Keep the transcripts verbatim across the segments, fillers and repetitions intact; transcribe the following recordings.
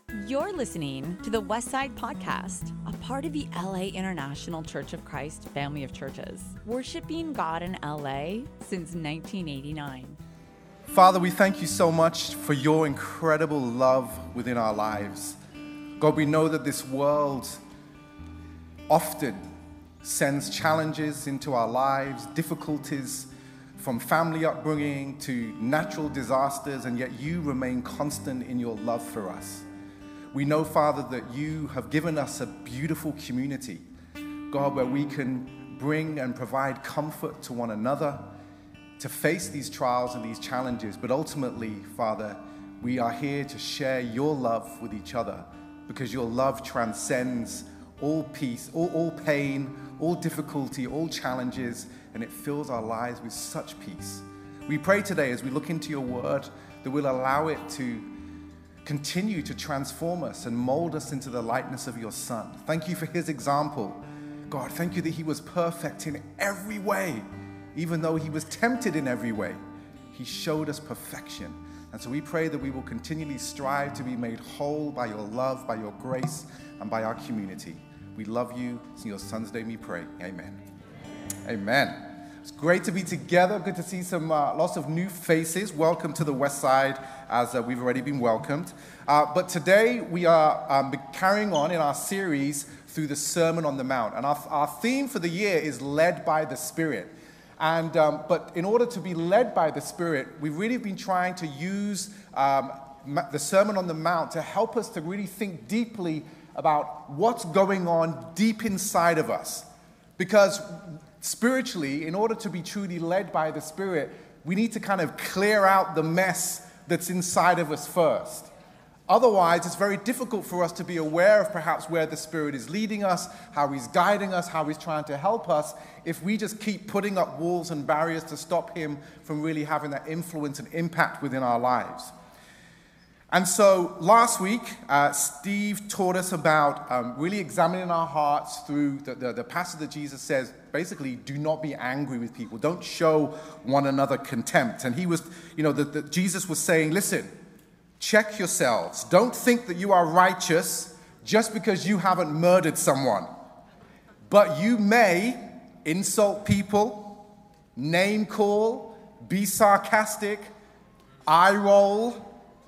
You're listening to the Westside Podcast, a part of the L A International Church of Christ family of churches, worshiping God in L A since nineteen eighty-nine. Father, we thank you so much for your incredible love within our lives. God, we know that this world often sends challenges into our lives, difficulties from family upbringing to natural disasters, and yet you remain constant in your love for us. We know, Father, that you have given us a beautiful community, God, where we can bring and provide comfort to one another, to face these trials and these challenges. But ultimately, Father, we are here to share your love with each other, because your love transcends all peace, all, all pain, all difficulty, all challenges, and it fills our lives with such peace. We pray today as we look into your word that we'll allow it to continue to transform us and mold us into the likeness of your Son. Thank you for his example. God, thank you that he was perfect in every way. Even though he was tempted in every way, he showed us perfection. And so we pray that we will continually strive to be made whole by your love, by your grace, and by our community. We love you. It's in your Son's name we pray. Amen. Amen. It's great to be together. Good to see some uh, lots of new faces. Welcome to the West Side, as uh, we've already been welcomed. Uh, but today we are um, carrying on in our series through the Sermon on the Mount. And our, our theme for the year is Led by the Spirit. And um, but in order to be led by the Spirit, we've really been trying to use um, the Sermon on the Mount to help us to really think deeply about what's going on deep inside of us. Because spiritually, in order to be truly led by the Spirit, we need to kind of clear out the mess that's inside of us first. Otherwise, it's very difficult for us to be aware of perhaps where the Spirit is leading us, how he's guiding us, how he's trying to help us, if we just keep putting up walls and barriers to stop him from really having that influence and impact within our lives. And so last week, uh, Steve taught us about um, really examining our hearts through the, the, the passage that Jesus says, basically, do not be angry with people. Don't show one another contempt. And he was, you know, the, the, Jesus was saying, listen, check yourselves. Don't think that you are righteous just because you haven't murdered someone. But you may insult people, name call, be sarcastic, eye roll,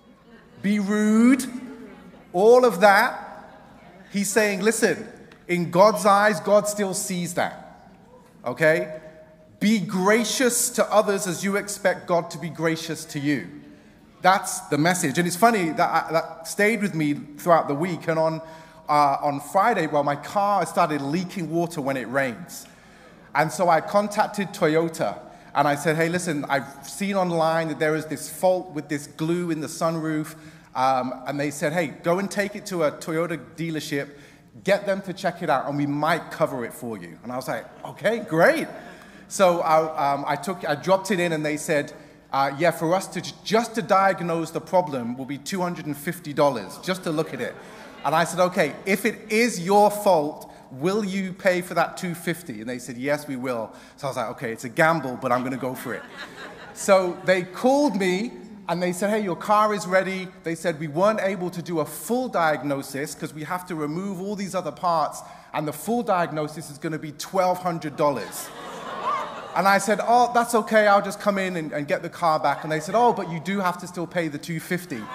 be rude, all of that. He's saying, listen, in God's eyes, God still sees that, okay? Be gracious to others as you expect God to be gracious to you. That's the message. And it's funny, that, I, that stayed with me throughout the week. And on, uh, on Friday, well, my car started leaking water when it rains. And so I contacted Toyota. And I said, hey, listen, I've seen online that there is this fault with this glue in the sunroof. Um, and they said, hey, go and take it to a Toyota dealership, get them to check it out, and we might cover it for you. And I was like, okay, great. So I, um, I, took, I dropped it in, and they said, uh, yeah, for us to just to diagnose the problem will be two hundred fifty dollars, just to look at it. And I said, okay, if it is your fault, will you pay for that two hundred fifty dollars? And they said, yes, we will. So I was like, okay, it's a gamble, but I'm going to go for it. So they called me, and they said, hey, your car is ready. They said we weren't able to do a full diagnosis because we have to remove all these other parts, and the full diagnosis is going to be twelve hundred dollars. And I said, oh, that's okay. I'll just come in and, and get the car back. And they said, oh, but you do have to still pay the two hundred fifty dollars.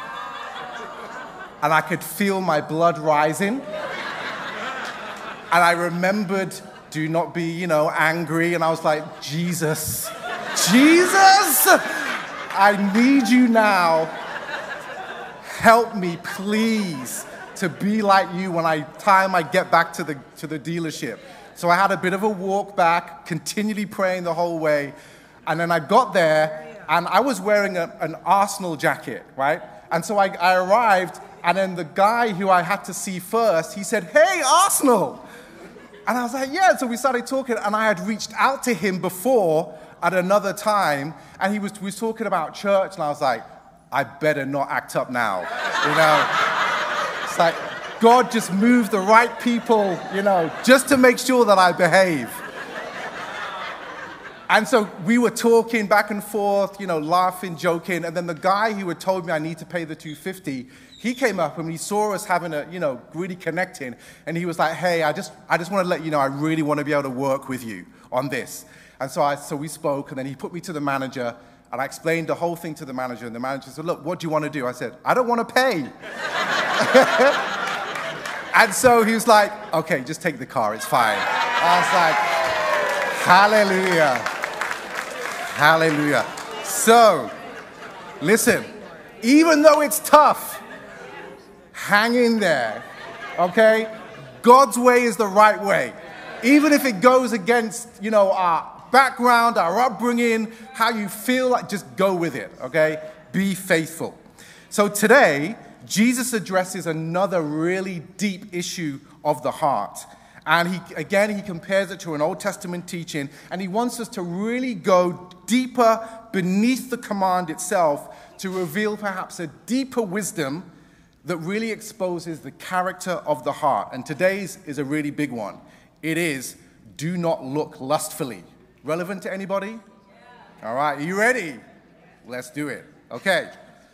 And I could feel my blood rising. And I remembered, do not be, you know, angry. And I was like, Jesus, Jesus, I need you now. Help me, please, to be like you when I time I get back to the to the dealership. So I had a bit of a walk back, continually praying the whole way. And then I got there, and I was wearing a, an Arsenal jacket, right? And so I, I arrived, and then the guy who I had to see first, he said, hey, Arsenal. And I was like, yeah. So we started talking, and I had reached out to him before at another time, and he was, we was talking about church, and I was like, I better not act up now, you know? It's like, God just moved the right people, you know, just to make sure that I behave. And so we were talking back and forth, you know, laughing, joking. And then the guy who had told me I need to pay the two hundred fifty dollars, he came up and he saw us having a, you know, really connecting. And he was like, hey, I just I just want to let you know, I really want to be able to work with you on this. And so I so we spoke, and then he put me to the manager, and I explained the whole thing to the manager. And the manager said, look, what do you want to do? I said, I don't want to pay. And so he was like, okay, just take the car, it's fine. I was like, hallelujah. Hallelujah. So, listen, even though it's tough, hang in there, okay? God's way is the right way. Even if it goes against, you know, our background, our upbringing, how you feel, like, just go with it, okay? Be faithful. So today, Jesus addresses another really deep issue of the heart. And he, again, he compares it to an Old Testament teaching, and he wants us to really go deeper beneath the command itself to reveal perhaps a deeper wisdom that really exposes the character of the heart. And today's is a really big one. It is, do not look lustfully. Relevant to anybody? Yeah. All right, are you ready? Let's do it. Okay.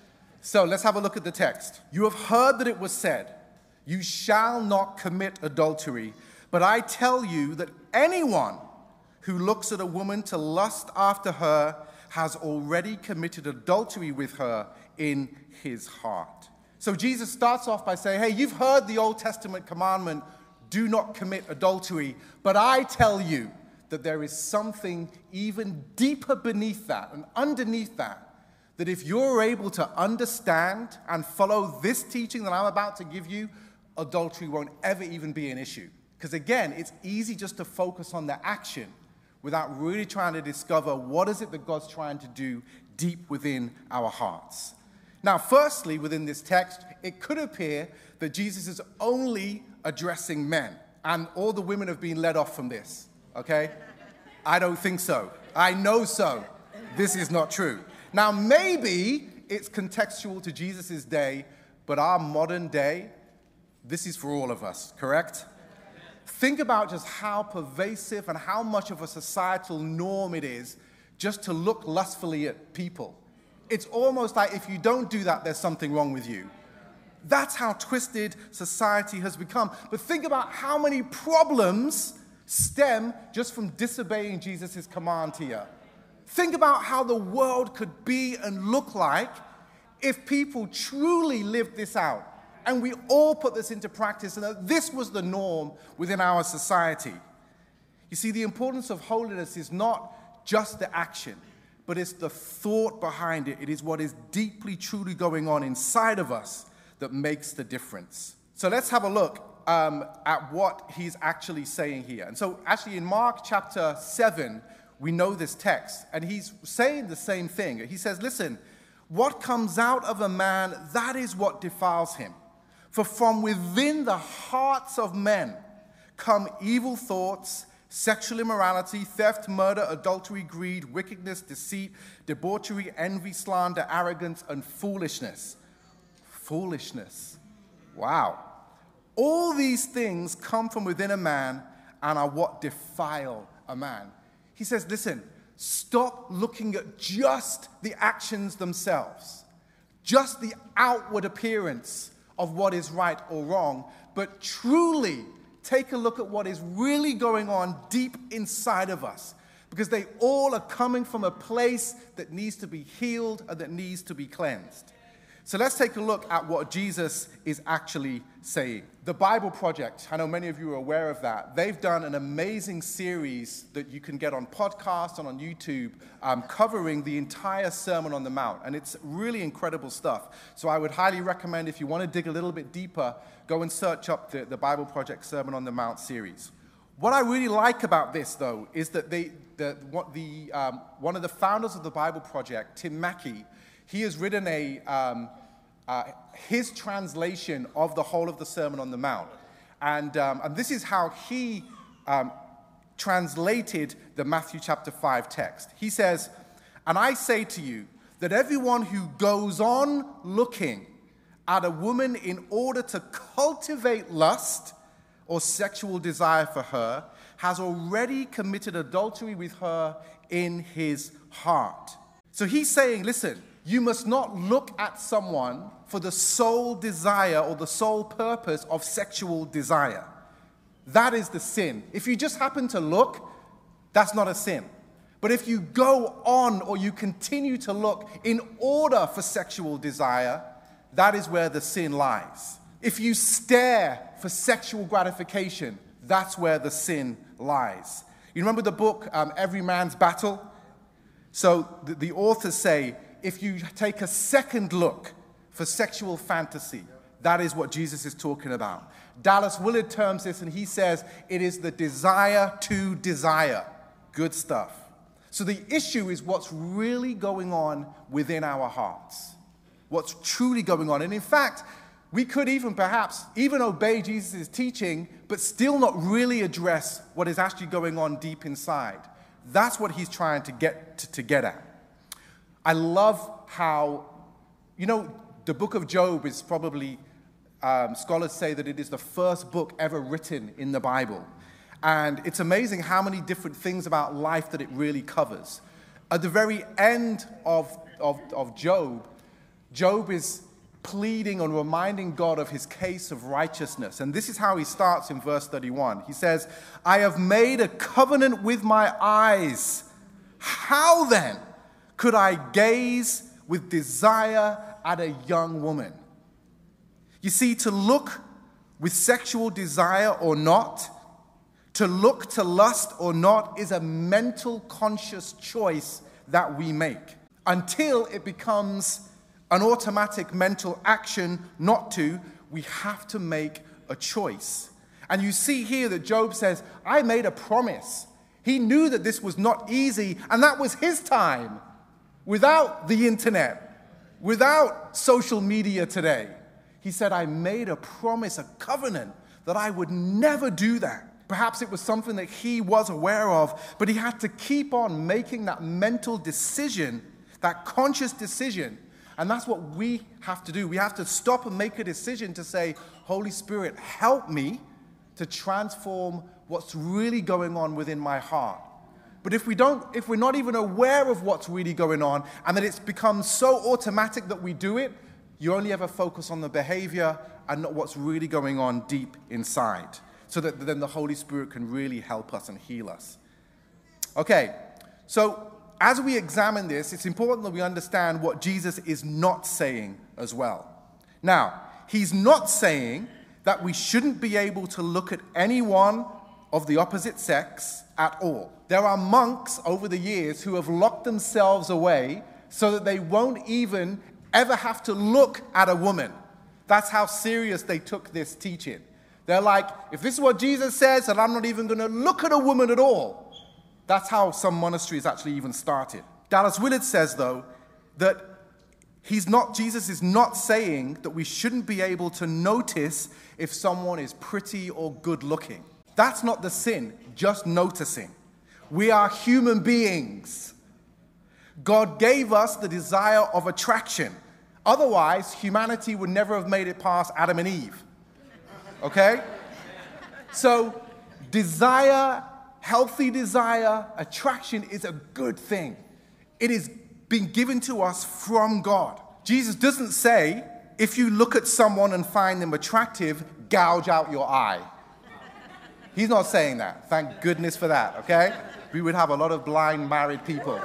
So let's have a look at the text. You have heard that it was said, you shall not commit adultery. But I tell you that anyone who looks at a woman to lust after her has already committed adultery with her in his heart. So Jesus starts off by saying, hey, you've heard the Old Testament commandment, do not commit adultery. But I tell you that there is something even deeper beneath that and underneath that, that if you're able to understand and follow this teaching that I'm about to give you, adultery won't ever even be an issue. Because again, it's easy just to focus on the action without really trying to discover what is it that God's trying to do deep within our hearts. Now, firstly, within this text, it could appear that Jesus is only addressing men, and all the women have been let off from this, okay? I don't think so. I know so. This is not true. Now, maybe it's contextual to Jesus' day, but our modern day, this is for all of us, correct? Think about just how pervasive and how much of a societal norm it is just to look lustfully at people. It's almost like if you don't do that, there's something wrong with you. That's how twisted society has become. But think about how many problems stem just from disobeying Jesus' command here. Think about how the world could be and look like if people truly lived this out. And we all put this into practice, and that this was the norm within our society. You see, the importance of holiness is not just the action, but it's the thought behind it. It is what is deeply, truly going on inside of us that makes the difference. So let's have a look um, at what he's actually saying here. And so actually in Mark chapter seven, we know this text, and he's saying the same thing. He says, listen, what comes out of a man, that is what defiles him. For from within the hearts of men come evil thoughts, sexual immorality, theft, murder, adultery, greed, wickedness, deceit, debauchery, envy, slander, arrogance, and foolishness. Foolishness. Wow. All these things come from within a man and are what defile a man. He says, listen, stop looking at just the actions themselves, just the outward appearance of what is right or wrong, but truly take a look at what is really going on deep inside of us, because they all are coming from a place that needs to be healed and that needs to be cleansed. So let's take a look at what Jesus is actually saying. The Bible Project, I know many of you are aware of that. They've done an amazing series that you can get on podcast and on YouTube um, covering the entire Sermon on the Mount. And it's really incredible stuff. So I would highly recommend, if you want to dig a little bit deeper, go and search up the, the Bible Project Sermon on the Mount series. What I really like about this, though, is that they, the, what the, um, one of the founders of the Bible Project, Tim Mackie, he has written a um, uh, his translation of the whole of the Sermon on the Mount. And, um, and this is how he um, translated the Matthew chapter five text. He says, "And I say to you that everyone who goes on looking at a woman in order to cultivate lust or sexual desire for her has already committed adultery with her in his heart. So he's saying, listen, you must not look at someone for the sole desire or the sole purpose of sexual desire. That is the sin. If you just happen to look, that's not a sin. But if you go on or you continue to look in order for sexual desire, that is where the sin lies. If you stare for sexual gratification, that's where the sin lies. You remember the book, um, Every Man's Battle? So the, the authors say, if you take a second look for sexual fantasy, that is what Jesus is talking about. Dallas Willard terms this, and he says, it is the desire to desire. Good stuff. So the issue is what's really going on within our hearts. What's truly going on. And in fact, we could even perhaps even obey Jesus' teaching, but still not really address what is actually going on deep inside. That's what he's trying to get to, to get at. I love how, you know, the book of Job is probably, um, scholars say that it is the first book ever written in the Bible. And it's amazing how many different things about life that it really covers. At the very end of, of, of Job, Job is pleading and reminding God of his case of righteousness. And this is how he starts in verse thirty-one. He says, I have made a covenant with my eyes. How then could I gaze with desire at a young woman? You see, to look with sexual desire or not, to look to lust or not, is a mental conscious choice that we make until it becomes an automatic mental action not to. We have to make a choice. And you see here that Job says, I made a promise. He knew that this was not easy, and that was his time, without the internet, without social media today. He said, I made a promise, a covenant, that I would never do that. Perhaps it was something that he was aware of, but he had to keep on making that mental decision, that conscious decision. And that's what we have to do. We have to stop and make a decision to say, Holy Spirit, help me to transform what's really going on within my heart. But if we don't, if we're not even aware of what's really going on, and that it's become so automatic that we do it, you only ever focus on the behavior and not what's really going on deep inside, so that then the Holy Spirit can really help us and heal us. Okay, so as we examine this, it's important that we understand what Jesus is not saying as well. Now, he's not saying that we shouldn't be able to look at anyone of the opposite sex at all. There are monks over the years who have locked themselves away so that they won't even ever have to look at a woman. That's how serious they took this teaching. They're like, if this is what Jesus says, then I'm not even going to look at a woman at all. That's how some monasteries actually even started. Dallas Willard says, though, that he's not, Jesus is not saying that we shouldn't be able to notice if someone is pretty or good looking. That's not the sin, just noticing. We are human beings. God gave us the desire of attraction. Otherwise, humanity would never have made it past Adam and Eve. Okay? So, desire, healthy desire, attraction is a good thing. It is being given to us from God. Jesus doesn't say, if you look at someone and find them attractive, gouge out your eye. He's not saying that. Thank goodness for that, okay? We would have a lot of blind married people.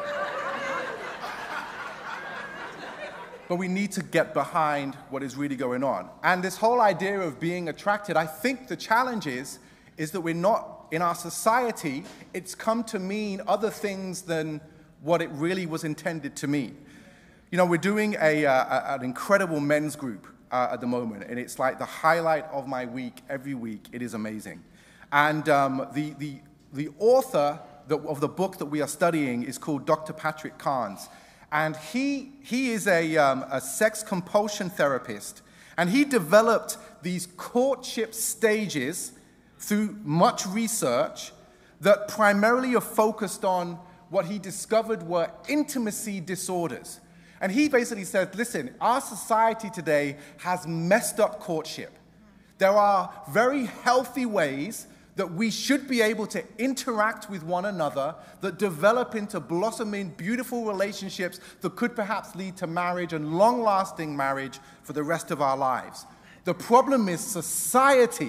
But we need to get behind what is really going on. And this whole idea of being attracted, I think the challenge is, is that we're not, in our society, it's come to mean other things than what it really was intended to mean. You know, we're doing a, uh, an incredible men's group uh, at the moment, and it's like the highlight of my week every week. It is amazing. And um, the, the, the author of the book that we are studying is called Doctor Patrick Carnes. And he, he is a, um, a sex compulsion therapist. And he developed these courtship stages through much research that primarily are focused on what he discovered were intimacy disorders. And he basically said, listen, our society today has messed up courtship. There are very healthy ways that we should be able to interact with one another, that develop into blossoming, beautiful relationships that could perhaps lead to marriage and long-lasting marriage for the rest of our lives. The problem is society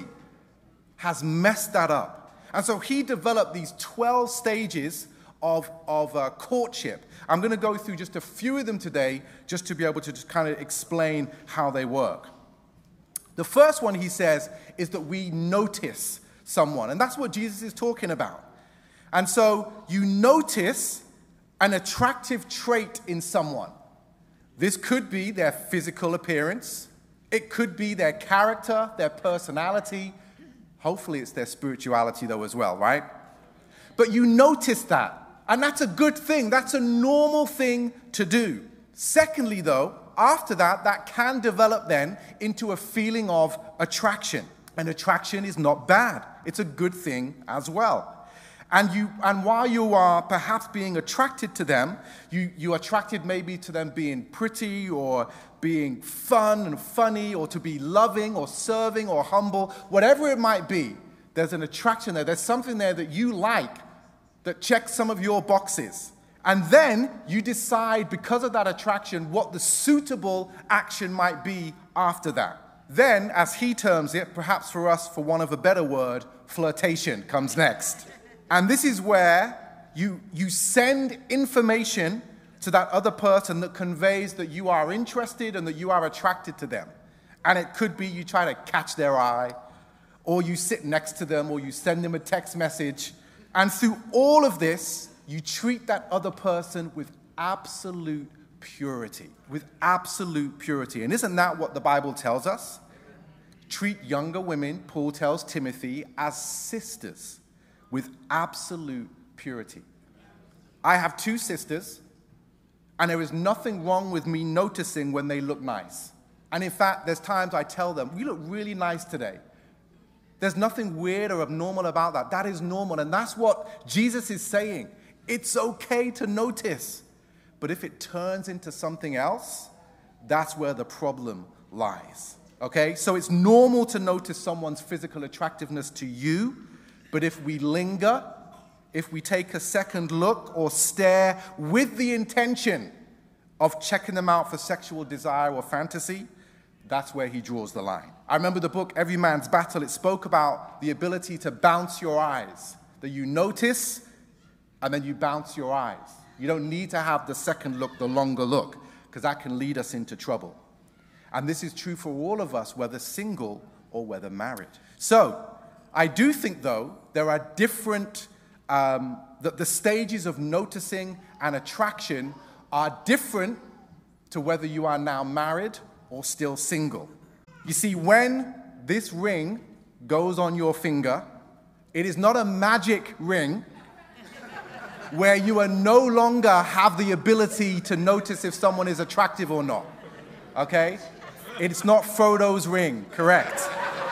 has messed that up. And so he developed these twelve stages of, of uh, courtship. I'm going to go through just a few of them today just to be able to just kind of explain how they work. The first one, he says, is that we notice someone. And that's what Jesus is talking about. And so you notice an attractive trait in someone. This could be their physical appearance. It could be their character, their personality. Hopefully it's their spirituality, though, as well, right? But you notice that. And that's a good thing. That's a normal thing to do. Secondly, though, after that, that can develop then into a feeling of attraction. And attraction is not bad. It's a good thing as well. And you, and while you are perhaps being attracted to them, you, you're attracted maybe to them being pretty or being fun and funny or to be loving or serving or humble, whatever it might be, there's an attraction there. There's something there that you like that checks some of your boxes. And then you decide, because of that attraction, what the suitable action might be after that. Then, as he terms it, perhaps for us, for want of a better word, flirtation comes next. And this is where you, you send information to that other person that conveys that you are interested and that you are attracted to them. And it could be you try to catch their eye, or you sit next to them, or you send them a text message. And through all of this, you treat that other person with absolute purity, with absolute purity. And isn't that what the Bible tells us? Treat younger women, Paul tells Timothy, as sisters with absolute purity. I have two sisters, and there is nothing wrong with me noticing when they look nice. And in fact, there's times I tell them, you look really nice today. There's nothing weird or abnormal about that. That is normal, and that's what Jesus is saying. It's okay to notice. But if it turns into something else, that's where the problem lies. Okay? So it's normal to notice someone's physical attractiveness to you, but if we linger, if we take a second look or stare with the intention of checking them out for sexual desire or fantasy, that's where he draws the line. I remember the book, Every Man's Battle. It spoke about the ability to bounce your eyes, that you notice and then you bounce your eyes. You don't need to have the second look, the longer look, because that can lead us into trouble. And this is true for all of us, whether single or whether married. So, I do think, though, there are different, um, that the stages of noticing and attraction are different to whether you are now married or still single. You see, when this ring goes on your finger, it is not a magic ring where you are no longer have the ability to notice if someone is attractive or not, okay? It's not Frodo's ring, correct?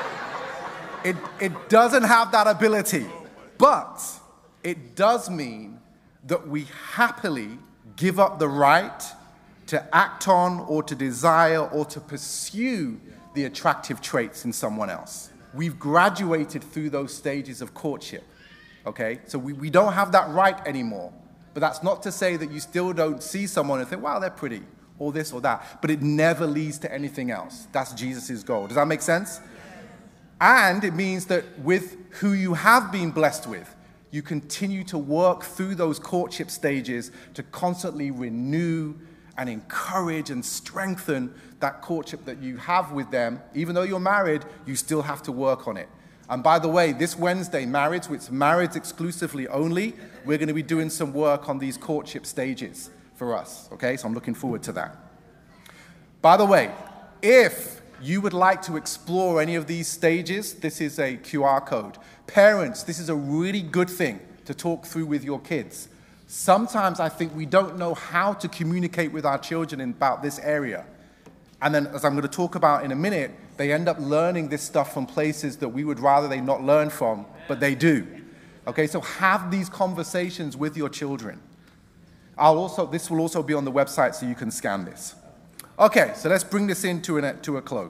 It, it doesn't have that ability, but it does mean that we happily give up the right to act on or to desire or to pursue the attractive traits in someone else. We've graduated through those stages of courtship. Okay, so we, we don't have that right anymore. But that's not to say that you still don't see someone and think, wow, they're pretty, or this or that. But it never leads to anything else. That's Jesus' goal. Does that make sense? And it means that with who you have been blessed with, you continue to work through those courtship stages to constantly renew and encourage and strengthen that courtship that you have with them. Even though you're married, you still have to work on it. And by the way, this Wednesday, marriage, which marriage exclusively only, we're going to be doing some work on these courtship stages for us, okay? So I'm looking forward to that. By the way, if you would like to explore any of these stages, this is a Q R code. Parents, this is a really good thing to talk through with your kids. Sometimes I think we don't know how to communicate with our children about this area. And then, as I'm going to talk about in a minute, they end up learning this stuff from places that we would rather they not learn from, but they do. Okay, so have these conversations with your children. I'll also, this will also be on the website so you can scan this. Okay, so let's bring this into a, to a close.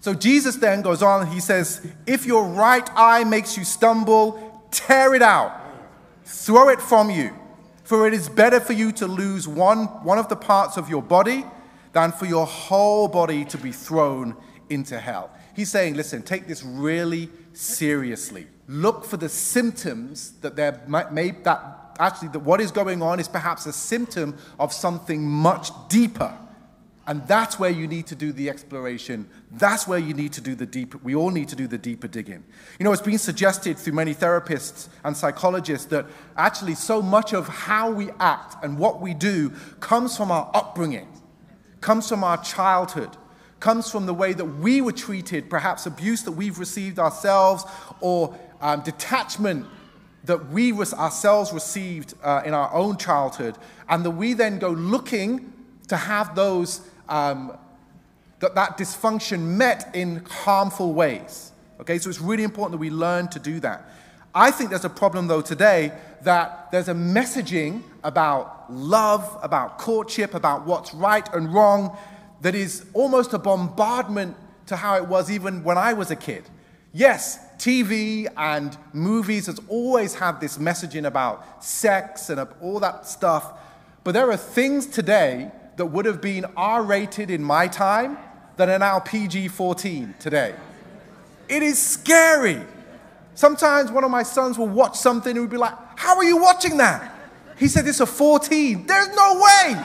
So Jesus then goes on and he says, if your right eye makes you stumble, tear it out. Throw it from you. For it is better for you to lose one, one of the parts of your body than for your whole body to be thrown into hell. He's saying, listen, take this really seriously. Look for the symptoms that there might, may, that actually that what is going on is perhaps a symptom of something much deeper. And that's where you need to do the exploration. That's where you need to do the deeper, we all need to do the deeper digging. You know, it's been suggested through many therapists and psychologists that actually so much of how we act and what we do comes from our upbringing, comes from our childhood, comes from the way that we were treated, perhaps abuse that we've received ourselves, or um, detachment that we ourselves received uh, in our own childhood, and that we then go looking to have those Um, that, that dysfunction met in harmful ways. Okay, so it's really important that we learn to do that. I think there's a problem, though, today that there's a messaging about love, about courtship, about what's right and wrong that is almost a bombardment to how it was even when I was a kid. Yes, T V and movies has always had this messaging about sex and all that stuff, but there are things today that would have been R-rated in my time that are now P G fourteen today. It is scary. Sometimes one of my sons will watch something and he'll be like, how are you watching that? He said, it's a fourteen. There's no way.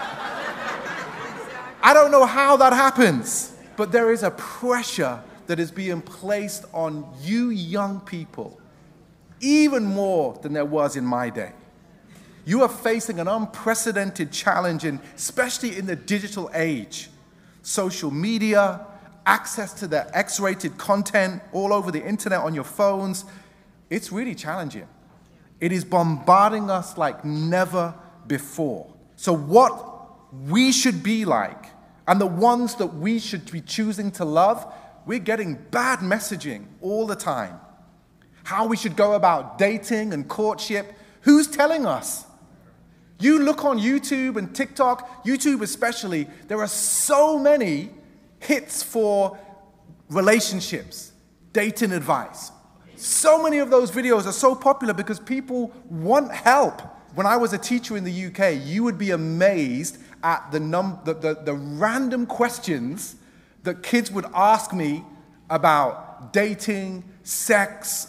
I don't know how that happens, but there is a pressure that is being placed on you young people, even more than there was in my day. You are facing an unprecedented challenge, in, especially in the digital age. Social media, access to the X-rated content all over the internet on your phones. It's really challenging. It is bombarding us like never before. So what we should be like, and the ones that we should be choosing to love, we're getting bad messaging all the time. How we should go about dating and courtship, who's telling us? You look on YouTube and TikTok, YouTube especially, there are so many hits for relationships, dating advice. So many of those videos are so popular because people want help. When I was a teacher in the U K, you would be amazed at the, num- the, the, the random questions that kids would ask me about dating, sex,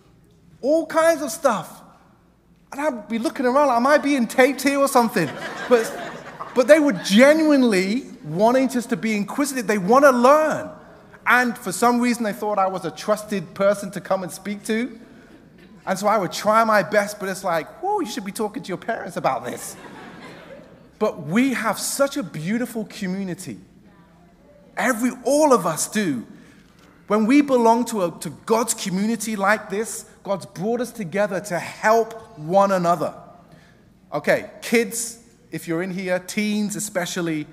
all kinds of stuff. And I'd be looking around like, am I being taped here or something? But, but they were genuinely wanting just to be inquisitive. They want to learn. And for some reason, they thought I was a trusted person to come and speak to. And so I would try my best, but it's like, whoa, you should be talking to your parents about this. But we have such a beautiful community. Every, all of us do. When we belong to, a, to God's community like this, God's brought us together to help one another. Okay, kids, if you're in here, teens especially,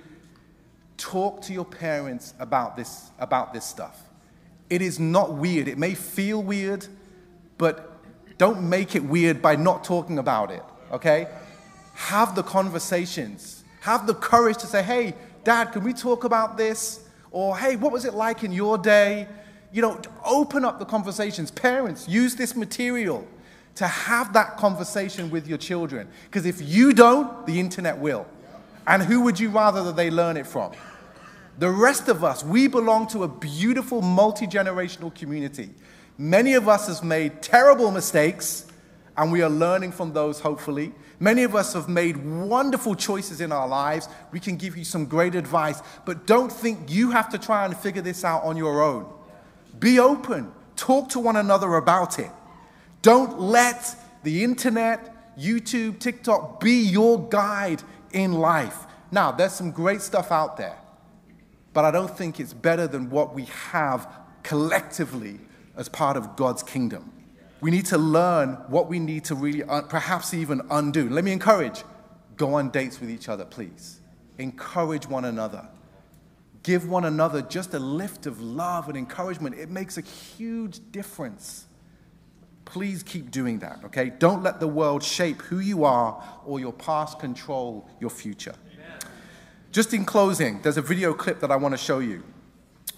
talk to your parents about this, about this stuff. It is not weird. It may feel weird, but don't make it weird by not talking about it, okay? Have the conversations. Have the courage to say, hey, Dad, can we talk about this? Or, hey, what was it like in your day? You know, open up the conversations. Parents, use this material to have that conversation with your children. Because if you don't, the internet will. And who would you rather that they learn it from? The rest of us, we belong to a beautiful multi-generational community. Many of us have made terrible mistakes, and we are learning from those, hopefully. Many of us have made wonderful choices in our lives. We can give you some great advice, but don't think you have to try and figure this out on your own. Be open. Talk to one another about it. Don't let the internet, YouTube, TikTok be your guide in life. Now, there's some great stuff out there, but I don't think it's better than what we have collectively as part of God's kingdom. We need to learn what we need to really, uh, perhaps even undo. Let me encourage, go on dates with each other, please. Encourage one another. Give one another just a lift of love and encouragement. It makes a huge difference. Please keep doing that, okay? Don't let the world shape who you are or your past control your future. Amen. Just in closing, there's a video clip that I want to show you.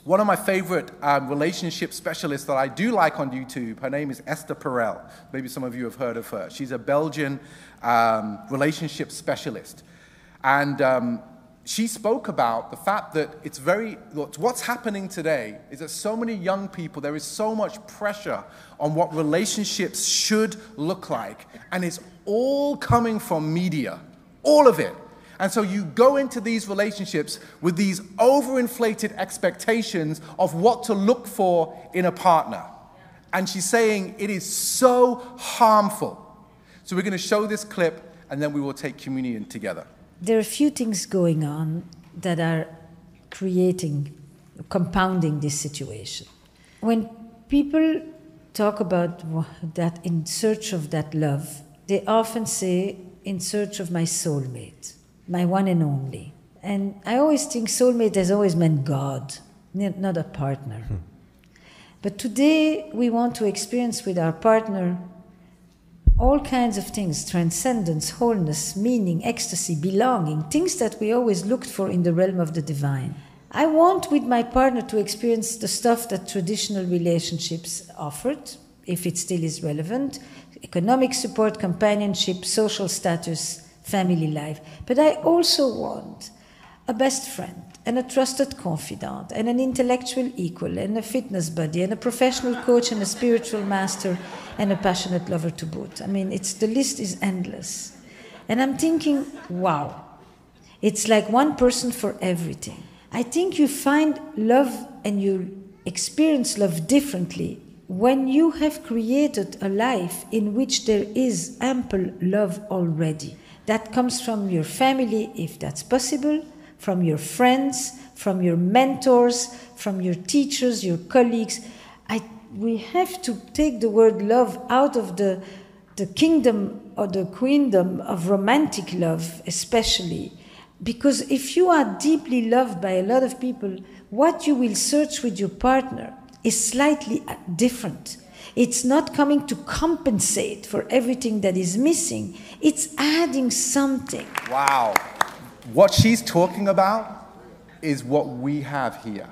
One of my favorite um, relationship specialists that I do like on YouTube, her name is Esther Perel. Maybe some of you have heard of her. She's a Belgian um, relationship specialist. And um, she spoke about the fact that it's very, what's happening today is that so many young people, there is so much pressure on what relationships should look like. And it's all coming from media, all of it. And so you go into these relationships with these overinflated expectations of what to look for in a partner. And she's saying it is so harmful. So we're going to show this clip, and then we will take communion together. There are a few things going on that are creating, compounding this situation. When people talk about that in search of that love, they often say, in search of my soulmate, my one and only. And I always think soulmate has always meant God, not a partner. Hmm. But today we want to experience with our partner all kinds of things: transcendence, wholeness, meaning, ecstasy, belonging, things that we always looked for in the realm of the divine. I want with my partner to experience the stuff that traditional relationships offered, if it still is relevant: economic support, companionship, social status, family life. But I also want a best friend and a trusted confidant and an intellectual equal and a fitness buddy and a professional coach and a spiritual master and a passionate lover to boot. I mean, it's the list is endless. And I'm thinking, wow, it's like one person for everything. I think you find love and you experience love differently when you have created a life in which there is ample love already. That comes from your family, if that's possible, from your friends, from your mentors, from your teachers, your colleagues. I, we have to take the word love out of the, the kingdom or the queendom of romantic love, especially. Because if you are deeply loved by a lot of people, what you will search with your partner is slightly different. It's not coming to compensate for everything that is missing. It's adding something. Wow. What she's talking about is what we have here.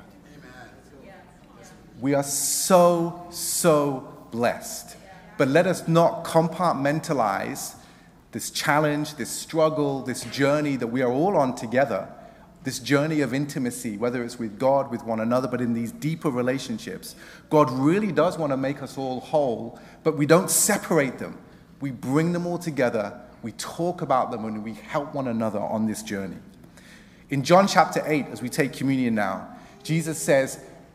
We are so, so blessed. But let us not compartmentalize this challenge, this struggle, this journey that we are all on together, this journey of intimacy, whether it's with God, with one another, but in these deeper relationships. God really does want to make us all whole, but we don't separate them. We bring them all together, we talk about them, and we help one another on this journey. In John chapter eight, as we take communion now, Jesus says,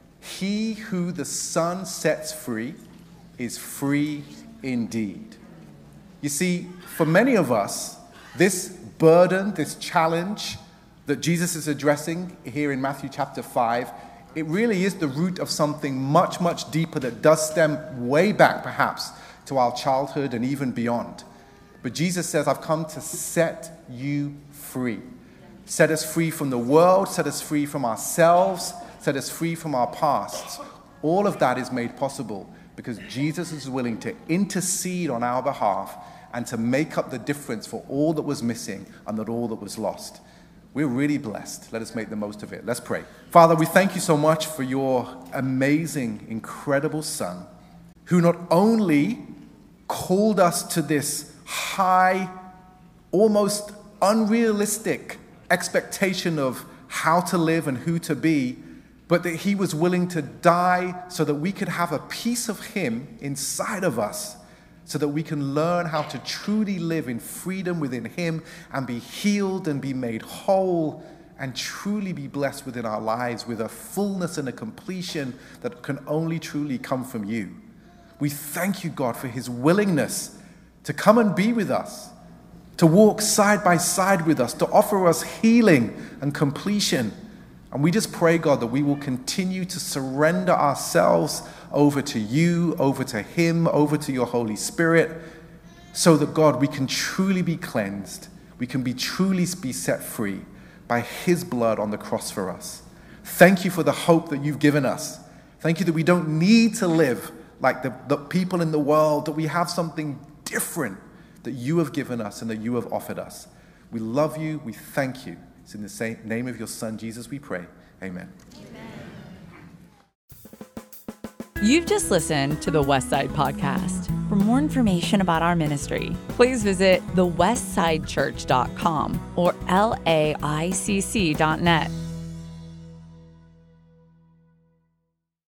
"He who the Son sets free is free indeed." You see, for many of us, this burden, this challenge that Jesus is addressing here in Matthew chapter five, it really is the root of something much, much deeper that does stem way back, perhaps, to our childhood and even beyond. But Jesus says, I've come to set you free. Set us free from the world, set us free from ourselves, set us free from our pasts. All of that is made possible because Jesus is willing to intercede on our behalf and to make up the difference for all that was missing and that all that was lost. We're really blessed. Let us make the most of it. Let's pray. Father, we thank you so much for your amazing, incredible Son, who not only called us to this high, almost unrealistic expectation of how to live and who to be, but that he was willing to die so that we could have a piece of him inside of us, so that we can learn how to truly live in freedom within him and be healed and be made whole and truly be blessed within our lives with a fullness and a completion that can only truly come from you. We thank you, God, for his willingness to come and be with us, to walk side by side with us, to offer us healing and completion. And we just pray, God, that we will continue to surrender ourselves over to you, over to him, over to your Holy Spirit, so that, God, we can truly be cleansed. We can be truly be set free by his blood on the cross for us. Thank you for the hope that you've given us. Thank you that we don't need to live like the, the people in the world, that we have something different that you have given us and that you have offered us. We love you. We thank you. It's in the same name of your Son, Jesus, we pray. Amen. Amen. You've just listened to the Westside Podcast. For more information about our ministry, please visit the westside church dot com or L A I C C dot net.